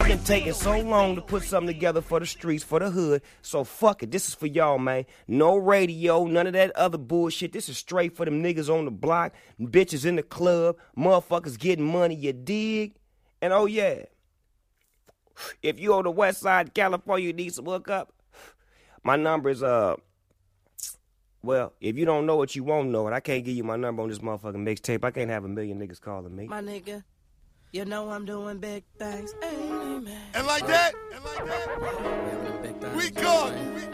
been taking so long to put something together for the streets, for the hood. So fuck it, this is for y'all, man. No radio, none of that other bullshit. This is straight for them niggas on the block, bitches in the club, motherfuckers getting money, you dig? And oh yeah, if you on the west side of California, you need some hookup. My number is, well, if you don't know it, you won't know it. I can't give you my number on this motherfucking mixtape. I can't have 1 million niggas calling me. My nigga, you know I'm doing big things. Amen. And like that, we gone.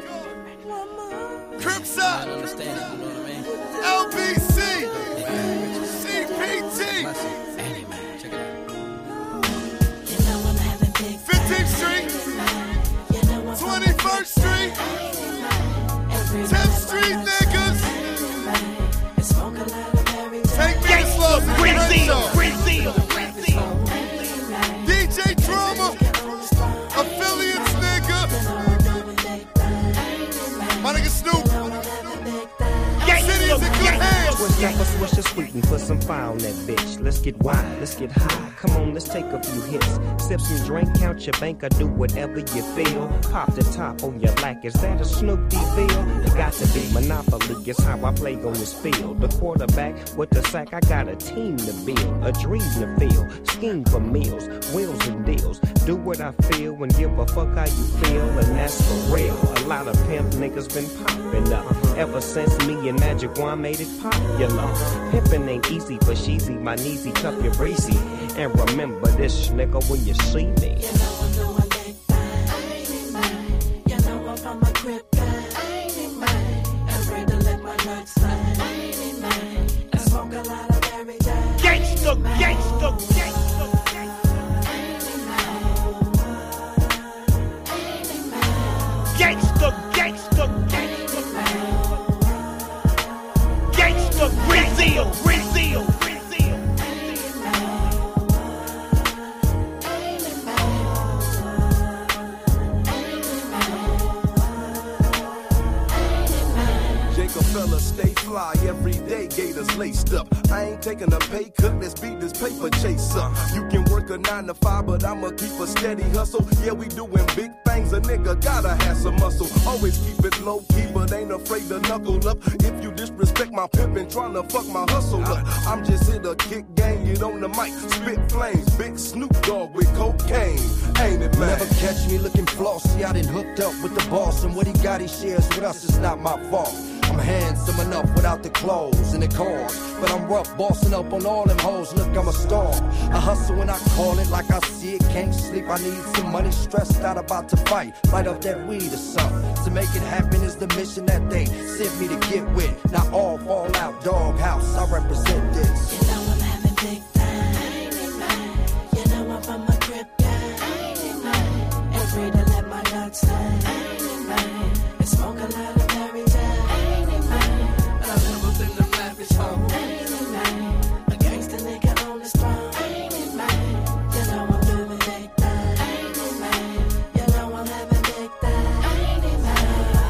Cripside, LBC, CPT, 15th Street, 21st Street, 10th Street niggas. Take me to slow, DJ Drama, affiliates nigga. My nigga Snoop. City's in good hands. Twist up a swisher sweet and put some fire on that bitch. Let's get wild, let's get high. Come on, let's take a few hits. Sip some drink, count your bank, or do whatever you feel. Pop the top on your lack, is that a Snoopy feel? It got to be Monopoly, it's how I play on this field. The quarterback with the sack, I got a team to build, a dream to feel, scheme for meals, wheels and deals. Do what I feel and give a fuck how you feel, and that's for real. A lot of pimp niggas been popping up ever since me and Magic One made it popular. Pimpin' ain't easy for sheezy, my kneesy, cup your breezy. And remember this nigga when you see me. You know I'm doing big things. You know I'm from my crib, and ready to let my nuts slide. And smoke a lot of every day. Gangsta, gangsta, gangsta, gangsta, gangsta, gangsta, gangsta, Brazil, Brazil, Brazil. Jacob fella stay fly every day, gators laced up. I ain't taking a pay cut, let's beat this paper chase up. You can work a 9 to 5, but I'ma keep a steady hustle. Yeah, we doing big things, a nigga gotta have some muscle. Always keep it low key, but ain't afraid to knuckle up. If you disrespect my pimpin', tryna fuck my hustle up. I'm just here to kick game, get on the mic, spit flames. Big Snoop Dogg with cocaine, ain't it, man? Never catch me looking flossy, I done hooked up with the boss, and what he got he shares with us is not my fault. I'm handsome enough without the clothes and the cars, but I'm rough bossing up on all them hoes. Look, I'm a star. I hustle when I call it like I see it. Can't sleep, I need some money. Stressed out about to fight. Light up that weed or something. To make it happen is the mission that they sent me to get with. Now all fall out, doghouse. I represent